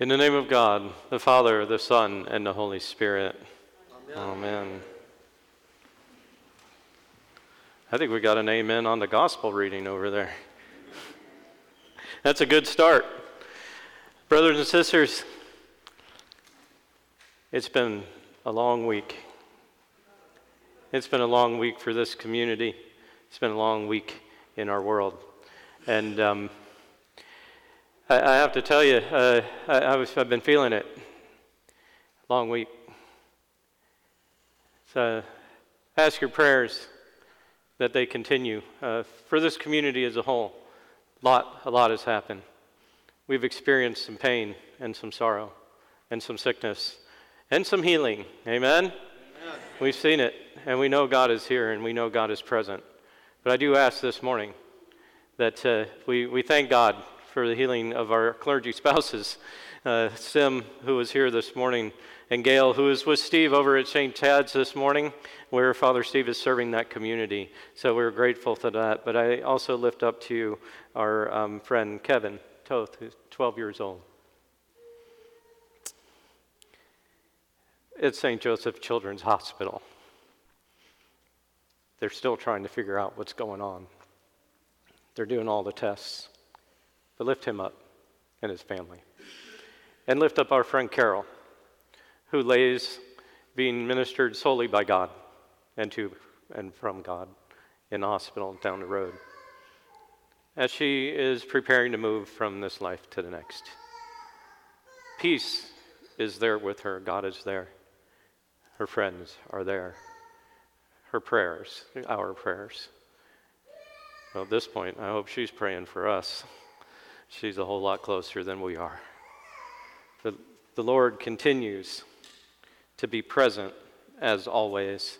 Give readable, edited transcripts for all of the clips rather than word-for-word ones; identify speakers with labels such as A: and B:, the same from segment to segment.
A: In the name of God, the Father, the Son, and the Holy Spirit. Amen. Amen. I think we got an amen on the gospel reading over there. That's a good start. Brothers and sisters, it's been a long week. It's been a long week for this community. It's been a long week in our world. And I have to tell you, I've been feeling it. Long week. So ask your prayers that they continue. For this community as a whole, a lot has happened. We've experienced some pain and some sorrow and some sickness and some healing. Amen? Amen. We've seen it, and we know God is here, and we know God is present. But I do ask this morning that we thank God for the healing of our clergy spouses. Sim, who was here this morning, and Gail, who is with Steve over at St. Tad's this morning, where Father Steve is serving that community. So we're grateful for that. But I also lift up to you our friend Kevin Toth, who's 12 years old. It's St. Joseph Children's Hospital. They're still trying to figure out what's going on. They're doing all the tests. But lift him up and his family. And lift up our friend Carol, who lays being ministered solely by God and to and from God in the hospital down the road, as she is preparing to move from this life to the next. Peace is there with her. God is there. Her friends are there. Her prayers, our prayers. Well, at this point, I hope she's praying for us. She's a whole lot closer than we are. But the Lord continues to be present as always.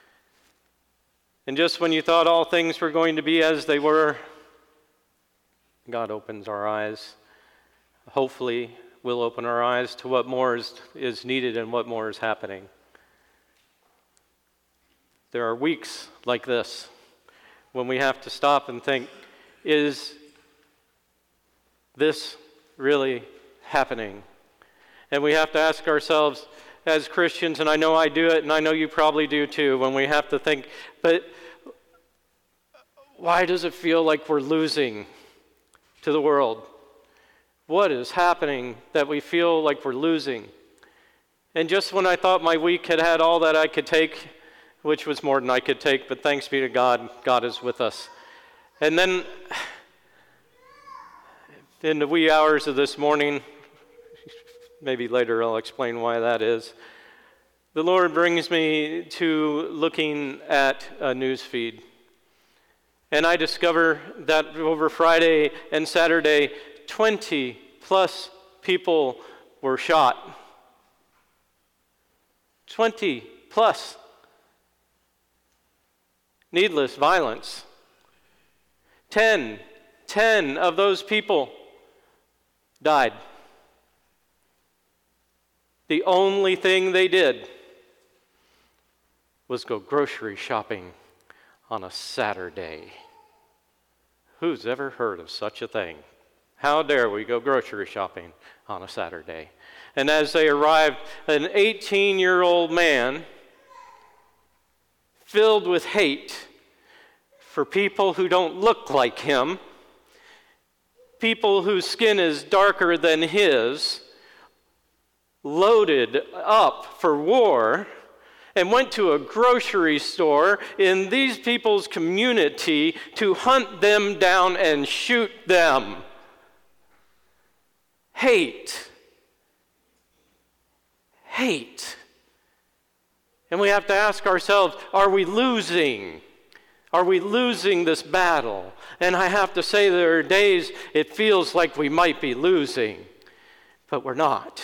A: And just when you thought all things were going to be as they were, God opens our eyes. Hopefully, we'll open our eyes to what more is needed and what more is happening. There are weeks like this when we have to stop and think, is this really happening? And we have to ask ourselves as Christians, and I know I do it, and I know you probably do too, when we have to think, but why does it feel like we're losing to the world? What is happening that we feel like we're losing? And just when I thought my week had all that I could take, which was more than I could take, but thanks be to God, God is with us. And then in the wee hours of this morning, maybe later I'll explain why that is, the Lord brings me to looking at a news feed. And I discover that over Friday and Saturday, 20 plus people were shot. 20 plus. Needless violence. 10 of those people died. The only thing they did was go grocery shopping on a Saturday. Who's ever heard of such a thing? How dare we go grocery shopping on a Saturday? And as they arrived, an 18-year-old man filled with hate for people who don't look like him, people whose skin is darker than his, loaded up for war, and went to a grocery store in these people's community to hunt them down and shoot them. Hate. And we have to ask ourselves, are we losing? Are we losing this battle? And I have to say there are days it feels like we might be losing, but we're not.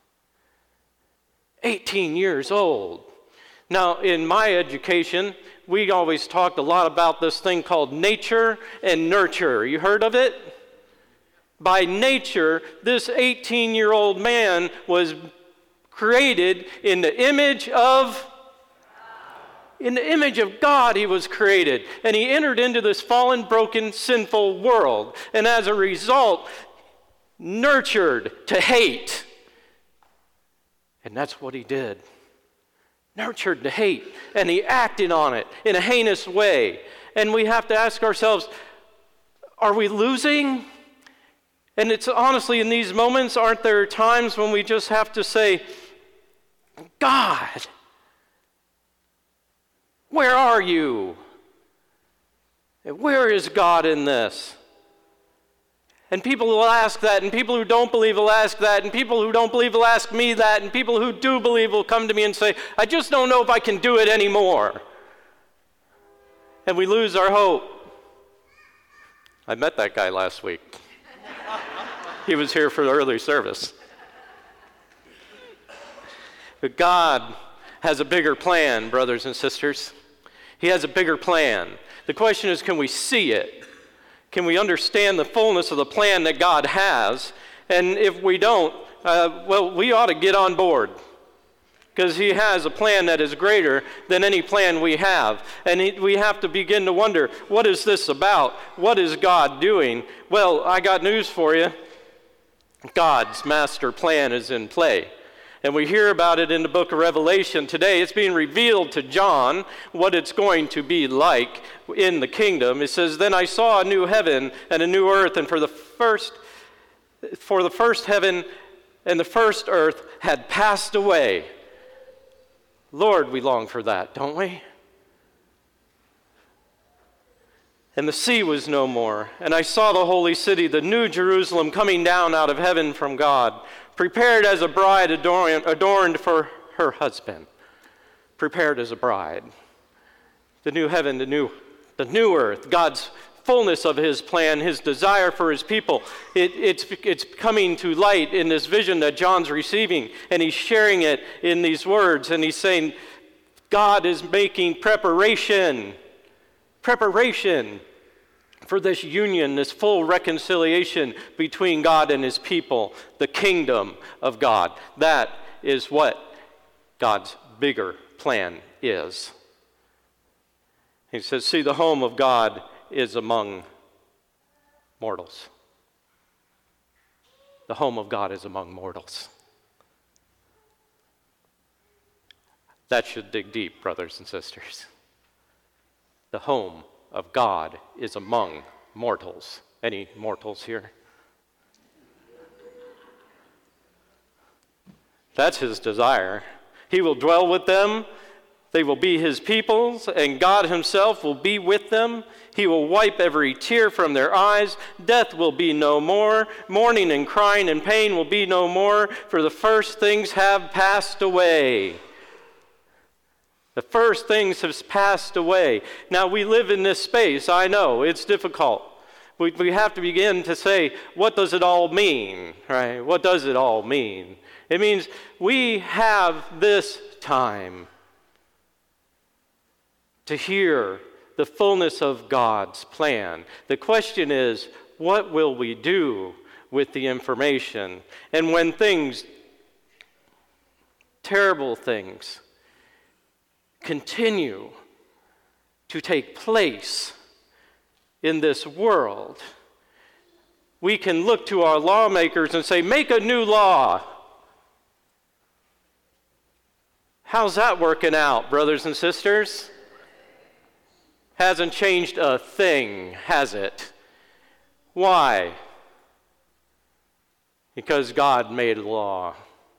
A: 18 years old. Now, in my education, we always talked a lot about this thing called nature and nurture. You heard of it? By nature, this 18-year-old man was created in the image of God. He was created, and he entered into this fallen, broken, sinful world. And as a result, nurtured to hate. And that's what he did. Nurtured to hate. And he acted on it in a heinous way. And we have to ask ourselves, are we losing? And it's honestly in these moments, aren't there times when we just have to say, God, where are you? Where is God in this? And people will ask that, and people who don't believe will ask that, and people who don't believe will ask me that, and people who do believe will come to me and say, I just don't know if I can do it anymore. And we lose our hope. I met that guy last week. He was here for the early service. But God has a bigger plan, brothers and sisters. He has a bigger plan. The question is, can we see it? Can we understand the fullness of the plan that God has? And if we don't, we ought to get on board, because he has a plan that is greater than any plan we have. And we have to begin to wonder, what is this about? What is God doing? Well, I got news for you. God's master plan is in play. And we hear about it in the book of Revelation today. It's being revealed to John what it's going to be like in the kingdom. It says, Then I saw a new heaven and a new earth, and for the first heaven and the first earth had passed away. Lord, we long for that, don't we? And the sea was no more. And I saw the holy city, the new Jerusalem, coming down out of heaven from God, prepared as a bride adorned for her husband. Prepared as a bride. The new heaven, the new earth, God's fullness of his plan, his desire for his people. It's coming to light in this vision that John's receiving, and he's sharing it in these words, and he's saying, God is making preparation for this union, this full reconciliation between God and his people, the kingdom of God. That is what God's bigger plan is. He says, see, the home of God is among mortals. The home of God is among mortals. That should dig deep, brothers and sisters. The home of God is among mortals. Any mortals here? That's his desire. He will dwell with them. They will be his peoples, and God himself will be with them. He will wipe every tear from their eyes. Death will be no more. Mourning and crying and pain will be no more, for the first things have passed away. The first things have passed away. Now, we live in this space. I know, it's difficult. We have to begin to say, what does it all mean, right? What does it all mean? It means we have this time to hear the fullness of God's plan. The question is, what will we do with the information? And when terrible things, continue to take place in this world, we can look to our lawmakers and say, make a new law. How's that working out, brothers and sisters? Hasn't changed a thing, has it? Why? Because God made a law.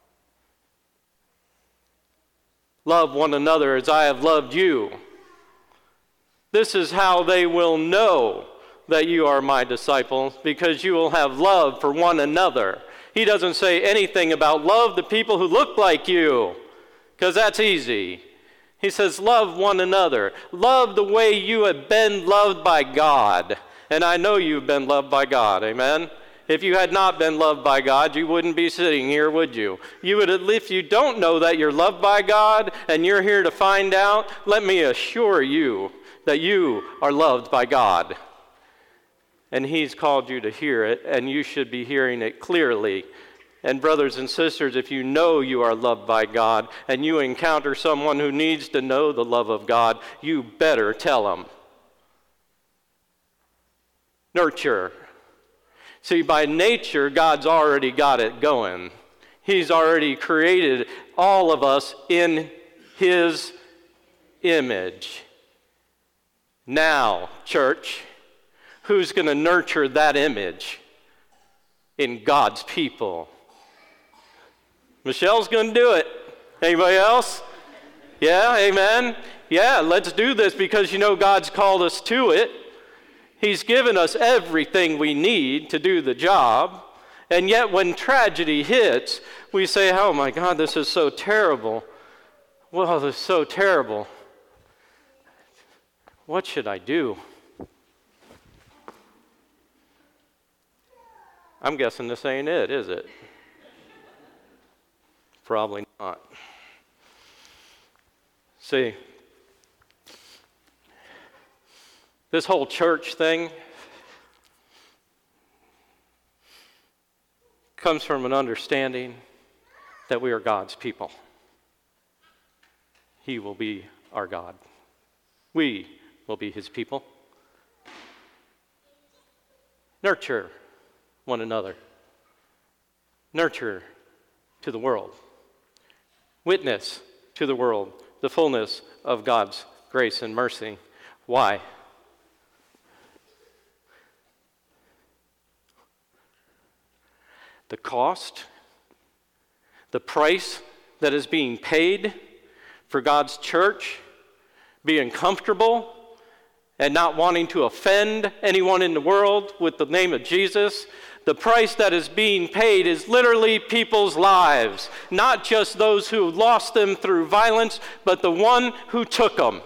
A: Love one another as I have loved you. This is how they will know that you are my disciples, because you will have love for one another. He doesn't say anything about love the people who look like you, because that's easy. He says, love one another. Love the way you have been loved by God. And I know you've been loved by God, amen? If you had not been loved by God, you wouldn't be sitting here, would you? You would, if you don't know that you're loved by God and you're here to find out, let me assure you that you are loved by God. And he's called you to hear it, and you should be hearing it clearly. And brothers and sisters, if you know you are loved by God and you encounter someone who needs to know the love of God, you better tell them. Nurture. See, by nature, God's already got it going. He's already created all of us in His image. Now, church, who's going to nurture that image in God's people? Michelle's going to do it. Anybody else? Yeah, amen. Yeah, let's do this because God's called us to it. He's given us everything we need to do the job. And yet when tragedy hits, we say, oh my God, this is so terrible. Well, this is so terrible. What should I do? I'm guessing this ain't it, is it? Probably not. See, this whole church thing comes from an understanding that we are God's people. He will be our God. We will be His people. Nurture one another. Nurture to the world. Witness to the world the fullness of God's grace and mercy. Why? The cost, the price that is being paid for God's church being comfortable and not wanting to offend anyone in the world with the name of Jesus, the price that is being paid is literally people's lives, not just those who lost them through violence, but the one who took them.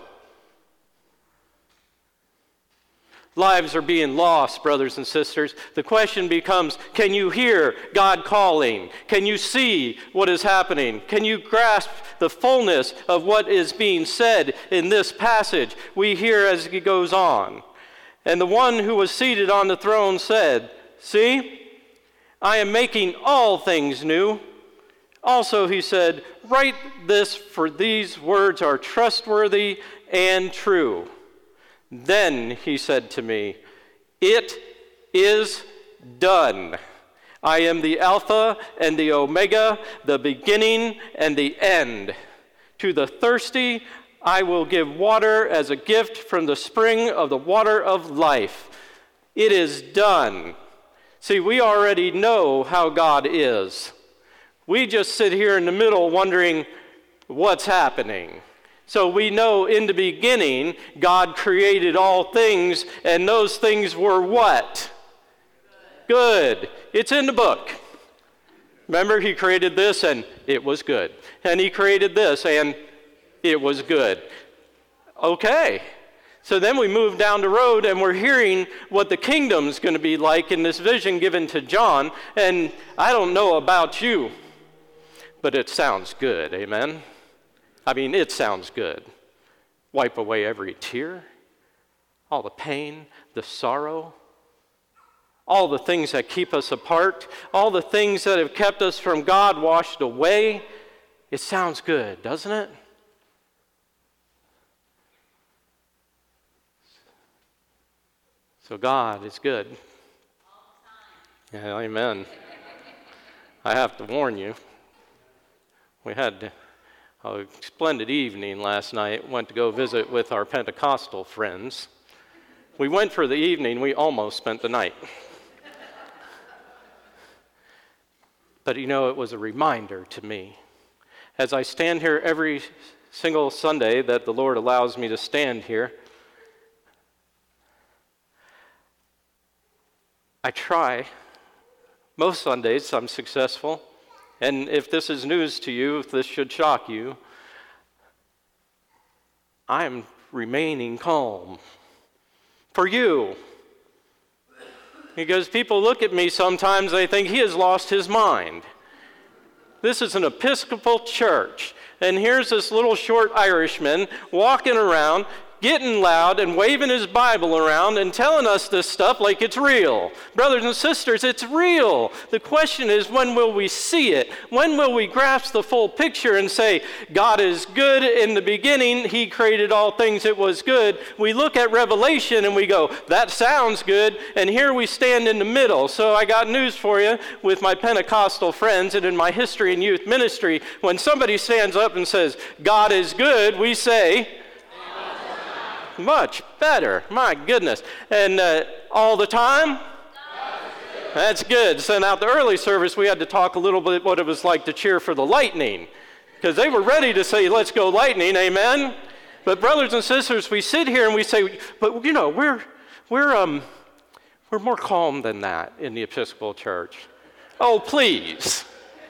A: Lives are being lost, brothers and sisters. The question becomes, can you hear God calling? Can you see what is happening? Can you grasp the fullness of what is being said in this passage? We hear as he goes on. And the one who was seated on the throne said, "See, I am making all things new." Also, he said, "Write this, for these words are trustworthy and true." Then he said to me, "It is done. I am the Alpha and the Omega, the beginning and the end. To the thirsty, I will give water as a gift from the spring of the water of life. It is done." See, we already know how God is. We just sit here in the middle wondering what's happening. So we know in the beginning, God created all things, and those things were what? Good. It's in the book. Remember, he created this, and it was good. And he created this, and it was good. Okay. So then we move down the road, and we're hearing what the kingdom's going to be like in this vision given to John. And I don't know about you, but it sounds good. Amen? I mean, it sounds good. Wipe away every tear, all the pain, the sorrow, all the things that keep us apart, all the things that have kept us from God washed away. It sounds good, doesn't it? So God is good. Yeah, amen. I have to warn you, we had a splendid evening last night. Went to go visit with our Pentecostal friends. We went for the evening. We almost spent the night. But it was a reminder to me. As I stand here every single Sunday that the Lord allows me to stand here, I try. Most Sundays I'm successful. And if this is news to you, if this should shock you, I'm remaining calm for you. Because people look at me sometimes, they think he has lost his mind. This is an Episcopal church, and here's this little short Irishman walking around getting loud and waving his Bible around and telling us this stuff like it's real. Brothers and sisters, it's real. The question is, when will we see it? When will we grasp the full picture and say, God is good in the beginning, he created all things, it was good. We look at Revelation and we go, that sounds good, and here we stand in the middle. So I got news for you with my Pentecostal friends and in my history and youth ministry. When somebody stands up and says, God is good, we say, much better. My goodness. And all the time? That's good. So now at the early service, we had to talk a little bit what it was like to cheer for the Lightning, because they were ready to say, let's go Lightning, amen? But brothers and sisters, we sit here and we say, but you know, we're more calm than that in the Episcopal Church. Oh, please.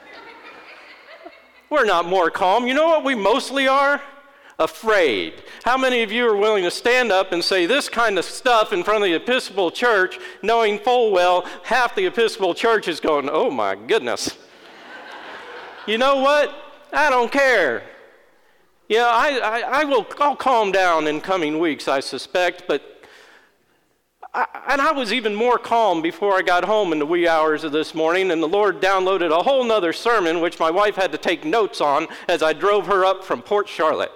A: We're not more calm. You know what we mostly are? Afraid. How many of you are willing to stand up and say this kind of stuff in front of the Episcopal Church, knowing full well half the Episcopal Church is going, oh my goodness. You know what? I don't care. Yeah, I'll calm down in coming weeks, I suspect, but I was even more calm before I got home in the wee hours of this morning, and the Lord downloaded a whole nother sermon, which my wife had to take notes on as I drove her up from Port Charlotte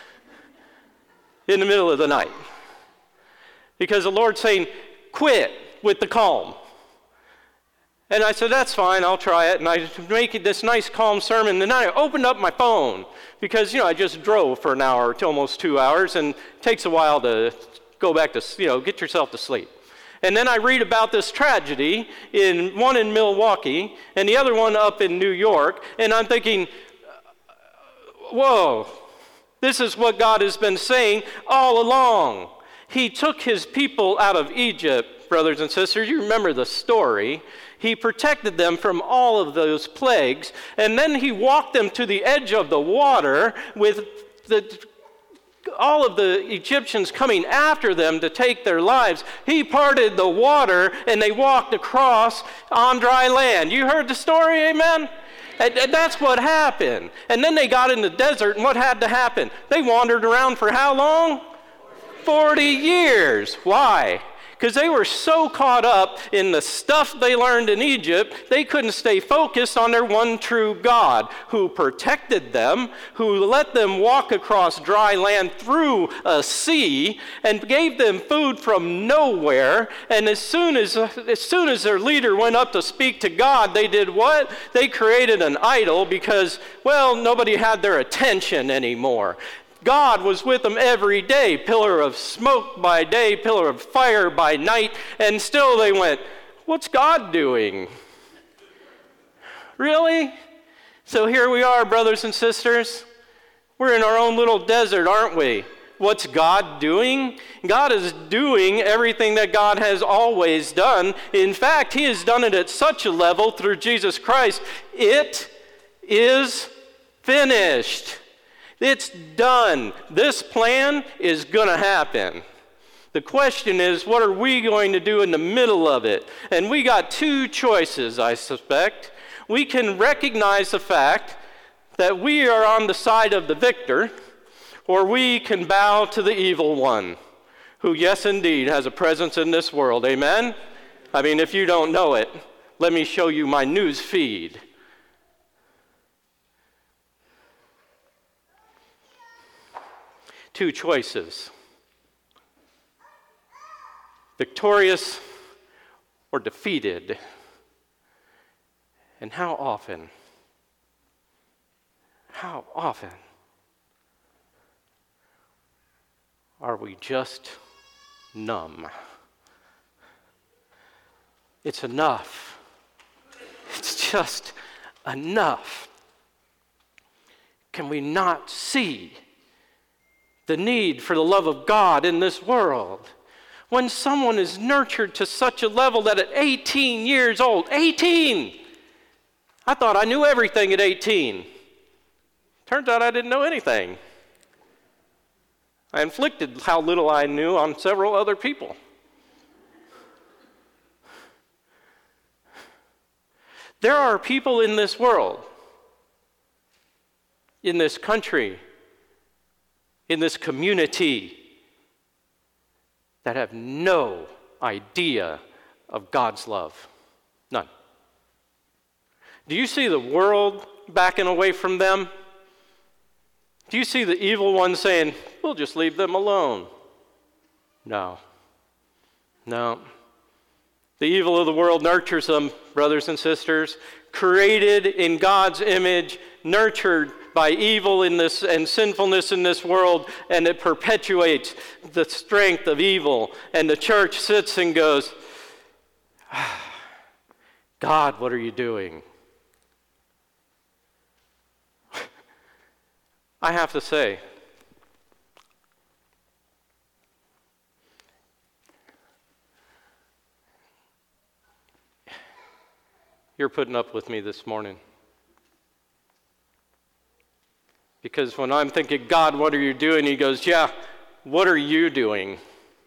A: in the middle of the night. Because the Lord's saying, quit with the calm. And I said, that's fine, I'll try it. And I make this nice calm sermon. And then I opened up my phone because, I just drove for an hour to almost 2 hours, and it takes a while to go back to, get yourself to sleep. And then I read about this tragedy, one in Milwaukee and the other one up in New York. And I'm thinking, whoa, this is what God has been saying all along. He took his people out of Egypt, brothers and sisters. You remember the story. He protected them from all of those plagues. And then he walked them to the edge of the water with all of the Egyptians coming after them to take their lives. He parted the water and they walked across on dry land. You heard the story, amen? And that's what happened. And then they got in the desert, and what had to happen? They wandered around for how long? 40 years. Why? Because they were so caught up in the stuff they learned in Egypt, they couldn't stay focused on their one true God, who protected them, who let them walk across dry land through a sea, and gave them food from nowhere. And as soon as their leader went up to speak to God, they did what? They created an idol because, nobody had their attention anymore. God was with them every day, pillar of smoke by day, pillar of fire by night, and still they went, what's God doing? Really? So here we are, brothers and sisters. We're in our own little desert, aren't we? What's God doing? God is doing everything that God has always done. In fact, he has done it at such a level through Jesus Christ. It is finished. It's done. This plan is going to happen. The question is, what are we going to do in the middle of it? And we got two choices, I suspect. We can recognize the fact that we are on the side of the victor, or we can bow to the evil one, who, yes, indeed, has a presence in this world. Amen? I mean, if you don't know it, let me show you my news feed. Two choices: victorious or defeated. And how often are we just numb? It's enough. It's just enough. Can we not see the need for the love of God in this world? When someone is nurtured to such a level that at 18 years old, 18! I thought I knew everything at 18. Turns out I didn't know anything. I inflicted how little I knew on several other people. There are people in this world, in this country, in this community, that have no idea of God's love. None. Do you see the world backing away from them? Do you see the evil one saying, we'll just leave them alone? No. No. The evil of the world nurtures them, brothers and sisters, created in God's image, nurtured by evil in this and sinfulness in this world, and it perpetuates the strength of evil. And the church sits and goes, God, what are you doing? I have to say, you're putting up with me this morning. Because when I'm thinking, God, what are you doing? He goes, yeah, what are you doing?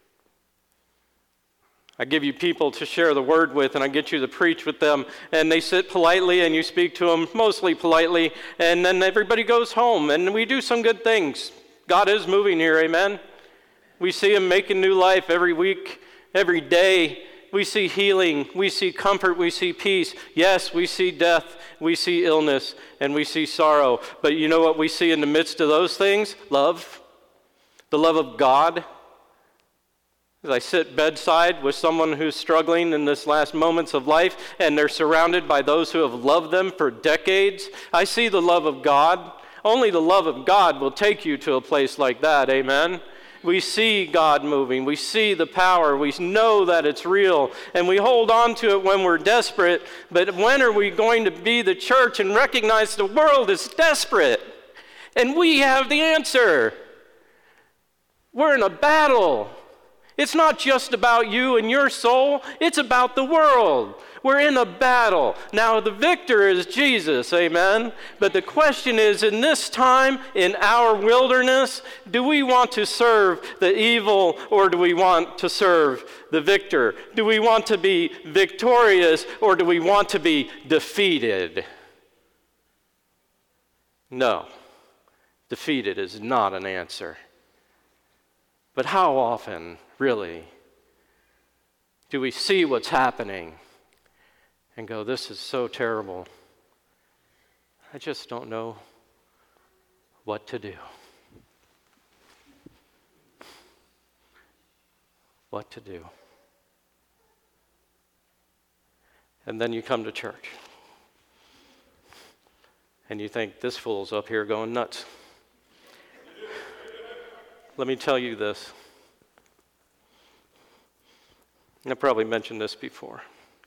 A: I give you people to share the word with, and I get you to preach with them, and they sit politely, and you speak to them mostly politely, and then everybody goes home, and we do some good things. God is moving here, amen? We see him making new life every week, every day. We see healing, we see comfort, we see peace. Yes, we see death, we see illness, and we see sorrow. But you know what we see in the midst of those things? Love. The love of God. As I sit bedside with someone who's struggling in this last moments of life, and they're surrounded by those who have loved them for decades, I see the love of God. Only the love of God will take you to a place like that, amen? We see God moving. We see the power. We know that it's real. And we hold on to it when we're desperate. But when are we going to be the church and recognize the world is desperate? And we have the answer. We're in a battle. It's not just about you and your soul. It's about the world. We're in a battle. Now, the victor is Jesus, amen? But the question is, in this time, in our wilderness, do we want to serve the evil or do we want to serve the victor? Do we want to be victorious or do we want to be defeated? No, defeated is not an answer. But how often, really, do we see what's happening and go, this is so terrible. I just don't know what to do. What to do. And then you come to church. And you think, this fool's up here going nuts. Let me tell you this. I probably mentioned this before.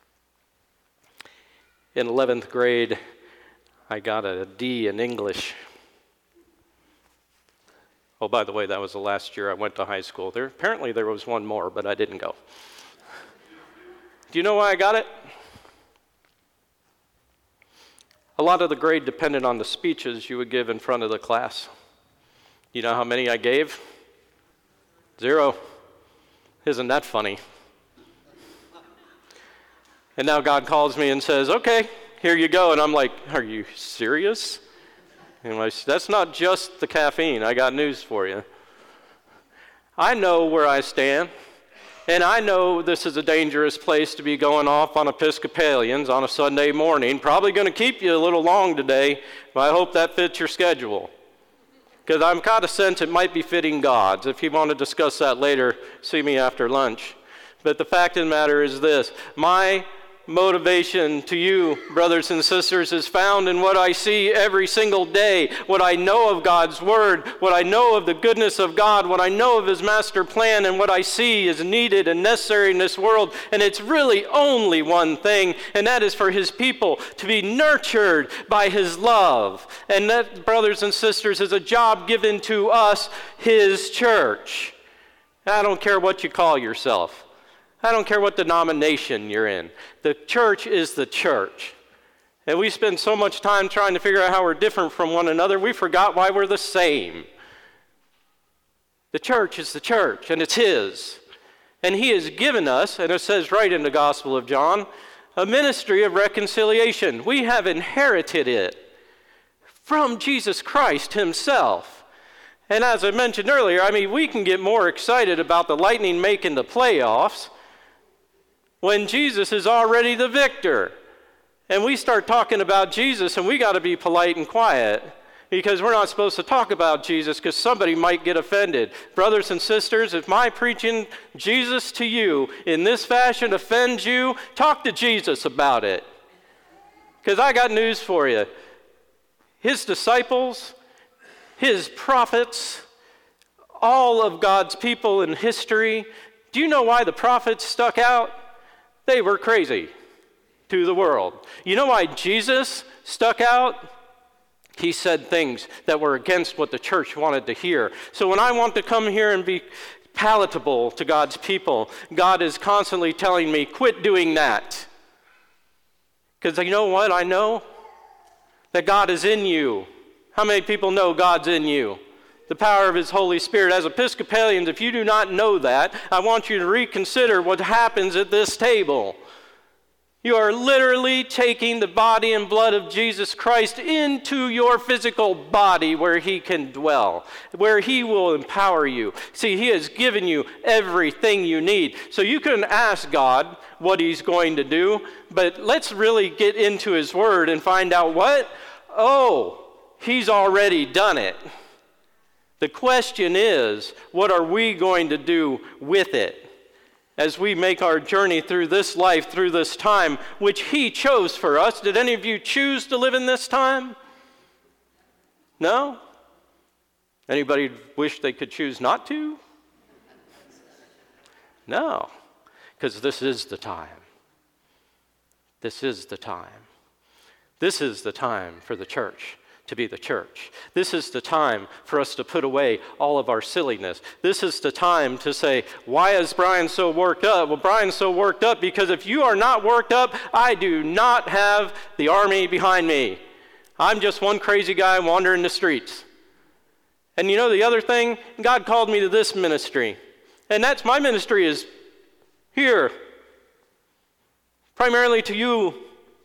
A: In 11th grade, I got a D in English. Oh, by the way, that was the last year I went to high school. Apparently there was one more, but I didn't go. Do you know why I got it? A lot of the grade depended on the speeches you would give in front of the class. You know how many I gave? 0. Isn't that funny? And now God calls me and says, okay, here you go. And I'm like, are you serious? And that's not just the caffeine. I got news for you. I know where I stand. And I know this is a dangerous place to be going off on Episcopalians on a Sunday morning. Probably going to keep you a little long today, but I hope that fits your schedule. Because I'm kind of sense it might be fitting God's. If you want to discuss that later, see me after lunch. But the fact of the matter is this. My motivation to you, brothers and sisters, is found in what I see every single day, what I know of God's Word, what I know of the goodness of God, what I know of His master plan, and what I see is needed and necessary in this world. And it's really only one thing, and that is for His people to be nurtured by His love. And that, brothers and sisters, is a job given to us, His church. I don't care what you call yourself. I don't care what denomination you're in. The church is the church. And we spend so much time trying to figure out how we're different from one another, we forgot why we're the same. The church is the church, and it's His. And He has given us, and it says right in the Gospel of John, a ministry of reconciliation. We have inherited it from Jesus Christ Himself. And as I mentioned earlier, we can get more excited about the Lightning making the playoffs when Jesus is already the victor. And we start talking about Jesus, and we got to be polite and quiet, because we're not supposed to talk about Jesus because somebody might get offended. Brothers and sisters, if my preaching Jesus to you in this fashion offends you, talk to Jesus about it. Because I got news for you. His disciples, his prophets, all of God's people in history, do you know why the prophets stuck out? They were crazy to the world. You know why Jesus stuck out? He said things that were against what the church wanted to hear. So when I want to come here and be palatable to God's people, God is constantly telling me, quit doing that. Because you know what? I know that God is in you. How many people know God's in you? The power of his Holy Spirit. As Episcopalians, if you do not know that, I want you to reconsider what happens at this table. You are literally taking the body and blood of Jesus Christ into your physical body where he can dwell, where he will empower you. See, he has given you everything you need. So you can ask God what he's going to do, but let's really get into his word and find out what? Oh, he's already done it. The question is, what are we going to do with it? As we make our journey through this life, through this time, which he chose for us. Did any of you choose to live in this time? No? Anybody wish they could choose not to? No, because this is the time. This is the time. This is the time for the church to be the church. This is the time for us to put away all of our silliness. This is the time to say, why is Brian so worked up? Well, Brian's so worked up because if you are not worked up, I do not have the army behind me. I'm just one crazy guy wandering the streets. And you know the other thing? God called me to this ministry. And that's my ministry is here. Primarily to you.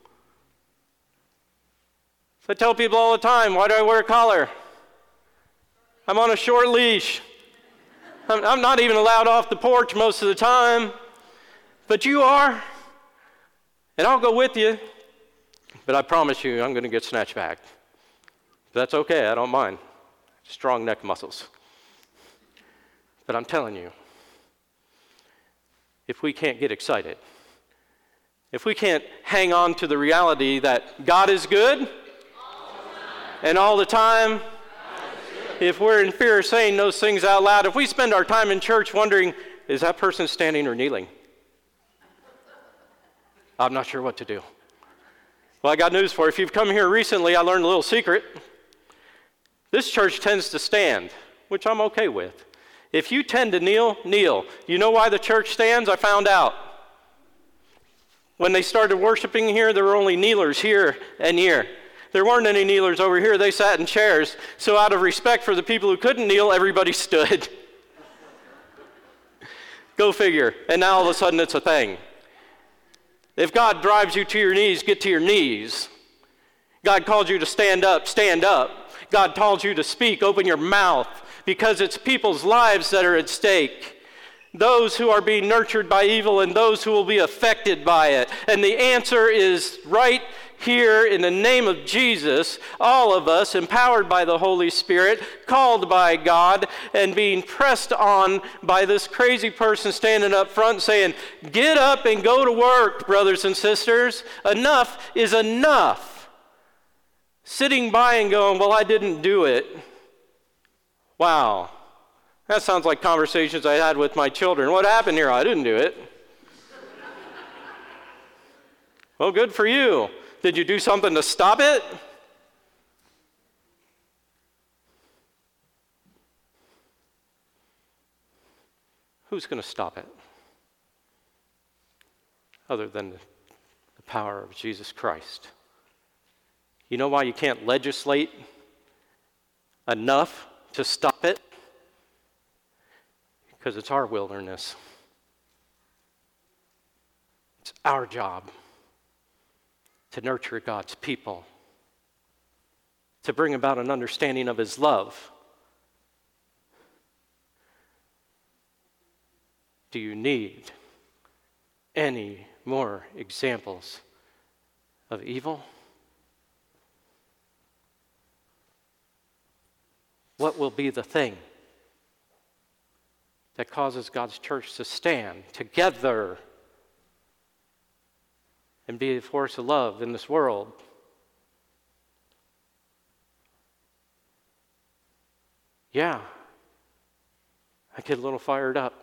A: I tell people all the time, why do I wear a collar? I'm on a short leash. I'm not even allowed off the porch most of the time. But you are. And I'll go with you. But I promise you, I'm going to get snatched back. That's okay, I don't mind. Strong neck muscles. But I'm telling you, if we can't get excited, if we can't hang on to the reality that God is good, and all the time, if we're in fear of saying those things out loud, if we spend our time in church wondering, is that person standing or kneeling? I'm not sure what to do. Well, I got news for you. If you've come here recently, I learned a little secret. This church tends to stand, which I'm okay with. If you tend to kneel, kneel. You know why the church stands? I found out. When they started worshiping here, there were only kneelers here and here. There weren't any kneelers over here. They sat in chairs. So out of respect for the people who couldn't kneel, everybody stood. Go figure. And now all of a sudden it's a thing. If God drives you to your knees, get to your knees. God calls you to stand up, stand up. God calls you to speak, open your mouth, because it's people's lives that are at stake. Those who are being nurtured by evil and those who will be affected by it. And the answer is right here in the name of Jesus, all of us empowered by the Holy Spirit, called by God, and being pressed on by this crazy person standing up front saying, get up and go to work, brothers and sisters. Enough is enough. Sitting by and going, well, I didn't do it. Wow. That sounds like conversations I had with my children. What happened here? I didn't do it. Well, good for you. Did you do something to stop it? Who's going to stop it? Other than the power of Jesus Christ. You know why you can't legislate enough to stop it? Because it's our wilderness. It's our job to nurture God's people, to bring about an understanding of his love, Do you need any more examples of evil? What will be the thing that causes God's church to stand together and be a force of love in this world? Yeah, I get a little fired up.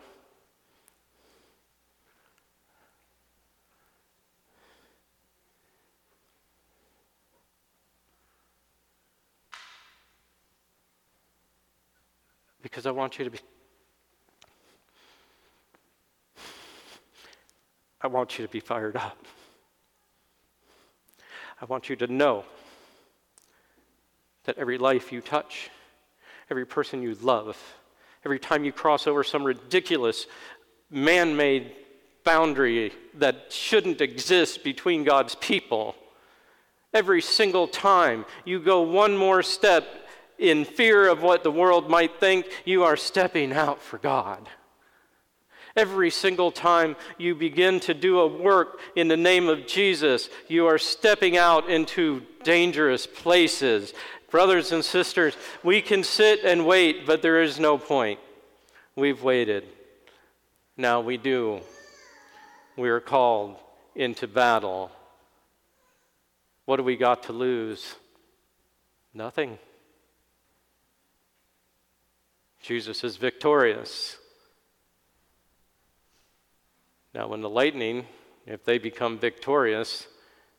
A: Because I want you to be fired up. I want you to know that every life you touch, every person you love, every time you cross over some ridiculous man-made boundary that shouldn't exist between God's people, every single time you go one more step in fear of what the world might think, you are stepping out for God. Every single time you begin to do a work in the name of Jesus, you are stepping out into dangerous places. Brothers and sisters, we can sit and wait, but there is no point. We've waited. Now we do. We are called into battle. What do we got to lose? Nothing. Jesus is victorious. Now, when the lightning, if they become victorious,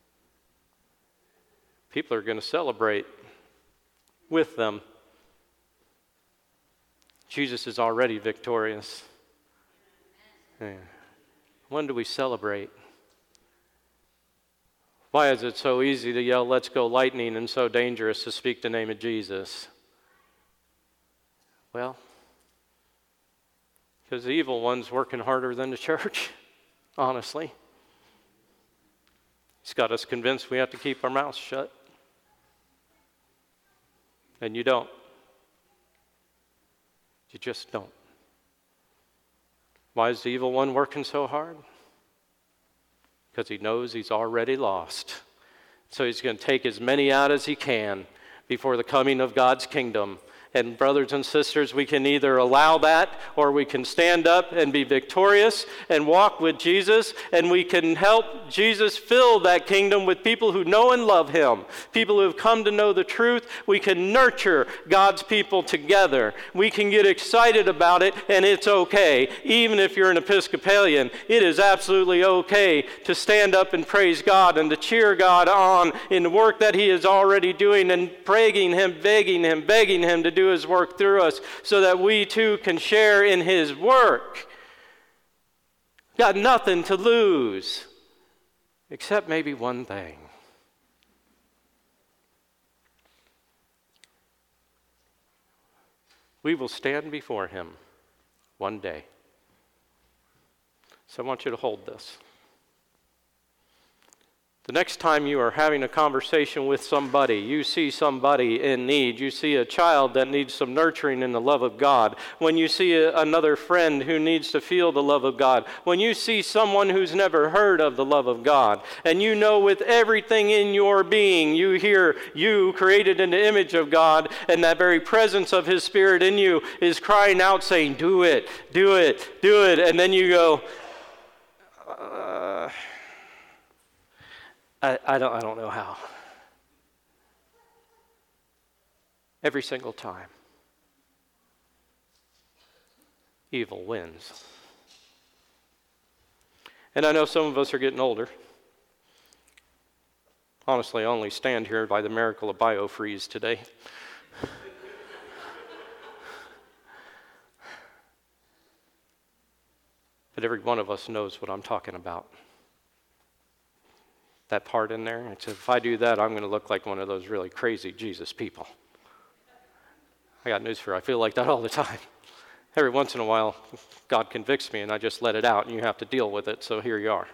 A: people are going to celebrate with them. Jesus is already victorious. Yeah. When do we celebrate? Why is it so easy to yell, "Let's go lightning," and so dangerous to speak the name of Jesus? Well, because the evil one's working harder than the church, honestly. He's got us convinced we have to keep our mouths shut. And you don't. You just don't. Why is the evil one working so hard? Because he knows he's already lost. So he's going to take as many out as he can before the coming of God's kingdom. And brothers and sisters, we can either allow that, or we can stand up and be victorious and walk with Jesus, and we can help Jesus fill that kingdom with people who know and love him, people who have come to know the truth. We can nurture God's people together. We can get excited about it, and it's okay. Even if you're an Episcopalian, it is absolutely okay to stand up and praise God and to cheer God on in the work that he is already doing, and begging him to do his work through us so that we too can share in his work. Got nothing to lose except maybe one thing. We will stand before him one day. So I want you to hold this. The next time you are having a conversation with somebody, you see somebody in need, you see a child that needs some nurturing in the love of God, when you see another friend who needs to feel the love of God, when you see someone who's never heard of the love of God, and you know with everything in your being, you hear you created in the image of God, and that very presence of his Spirit in you is crying out saying, do it, do it, do it, and then you go, I don't know how. Every single time, evil wins. And I know some of us are getting older. Honestly, I only stand here by the miracle of BioFreeze today. But every one of us knows what I'm talking about. That part in there, it says, if I do that, I'm going to look like one of those really crazy Jesus people. I got news for you. I feel like that all the time. Every once in a while, God convicts me, and I just let it out, and you have to deal with it, so here you are.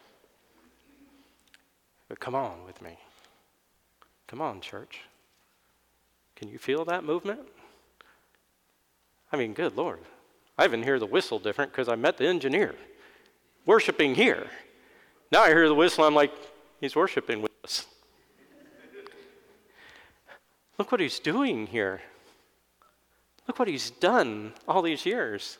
A: But come on with me. Come on, church. Can you feel that movement? I mean, good Lord. I even hear the whistle different because I met the engineer worshiping here. Now I hear the whistle, I'm like, he's worshiping with us. Look what he's doing here. Look what he's done all these years.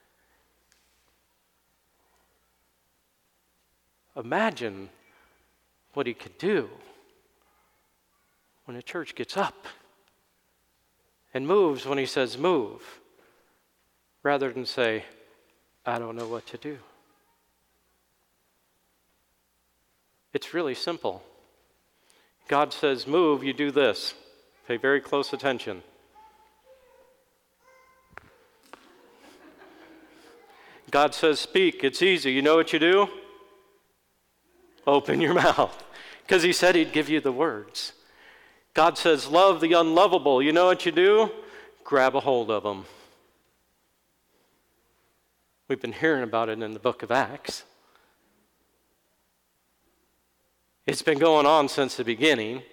A: Imagine what he could do when a church gets up and moves when he says move, rather than say, I don't know what to do. It's really simple. God says move, you do this. Pay very close attention. God says speak, it's easy. You know what you do? Open your mouth, because he said he'd give you the words. God says love the unlovable. You know what you do? Grab a hold of them. We've been hearing about it in the book of Acts. It's been going on since the beginning.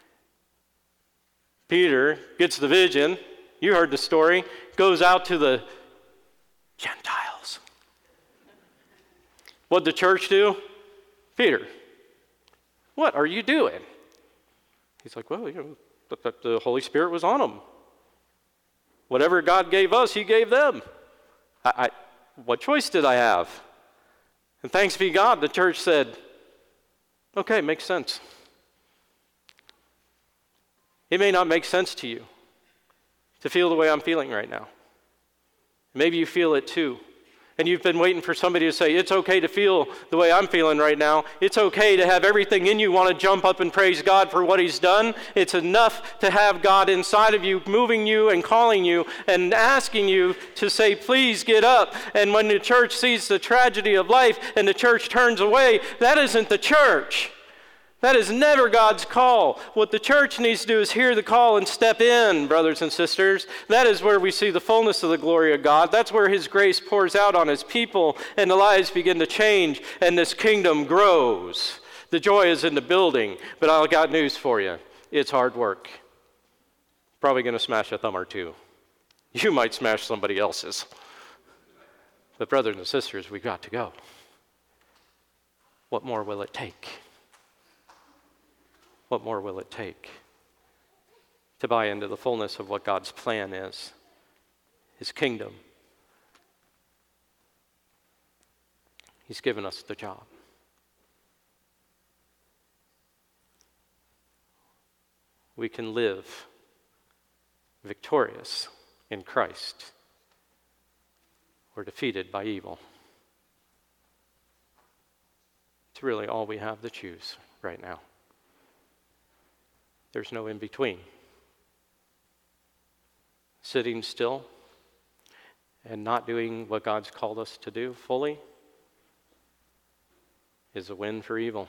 A: Peter gets the vision. You heard the story. Goes out to the Gentiles. What'd the church do? Peter, what are you doing? He's like, well, the Holy Spirit was on them. Whatever God gave us, he gave them. What choice did I have? And thanks be God, the church said, okay, makes sense. It may not make sense to you to feel the way I'm feeling right now. Maybe you feel it too. And you've been waiting for somebody to say, it's okay to feel the way I'm feeling right now. It's okay to have everything in you want to jump up and praise God for what he's done. It's enough to have God inside of you, moving you and calling you and asking you to say, please get up. And when the church sees the tragedy of life and the church turns away, that isn't the church. That is never God's call. What the church needs to do is hear the call and step in, brothers and sisters. That is where we see the fullness of the glory of God. That's where his grace pours out on his people and the lives begin to change and this kingdom grows. The joy is in the building, but I got news for you. It's hard work. Probably going to smash a thumb or two. You might smash somebody else's. But brothers and sisters, we've got to go. What more will it take? What more will it take to buy into the fullness of what God's plan is, his kingdom? He's given us the job. We can live victorious in Christ or defeated by evil. It's really all we have to choose right now. There's no in between. Sitting still and not doing what God's called us to do fully is a win for evil.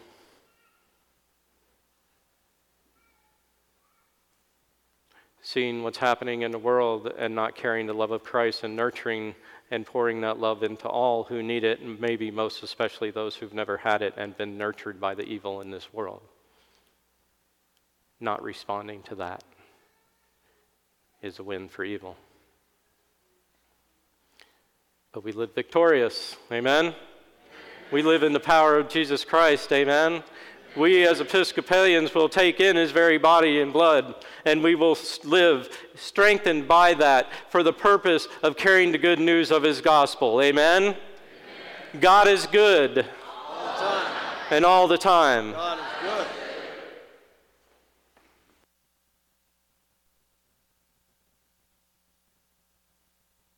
A: Seeing what's happening in the world and not carrying the love of Christ and nurturing and pouring that love into all who need it, and maybe most especially those who've never had it and been nurtured by the evil in this world. Not responding to that is a win for evil. But we live victorious, amen? We live in the power of Jesus Christ, amen? We as Episcopalians will take in his very body and blood, and we will live strengthened by that for the purpose of carrying the good news of his gospel, amen? God is good. All the time. And all the time.